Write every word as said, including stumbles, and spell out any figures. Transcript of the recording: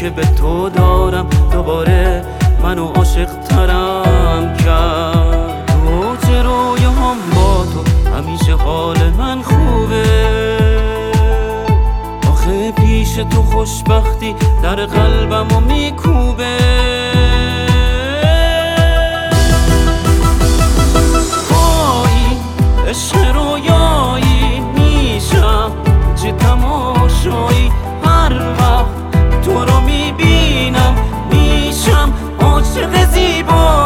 که به تو دارم دوباره منو عاشق ترم کرد. تو چه رویاهام با تو همیشه حال من خوبه، آخه پیش تو خوشبختی در قلبمو میکوبه. عشق رویایی میشم چه تماشایی، هر وقت تو رو میبینم میشم عاشق زیبا.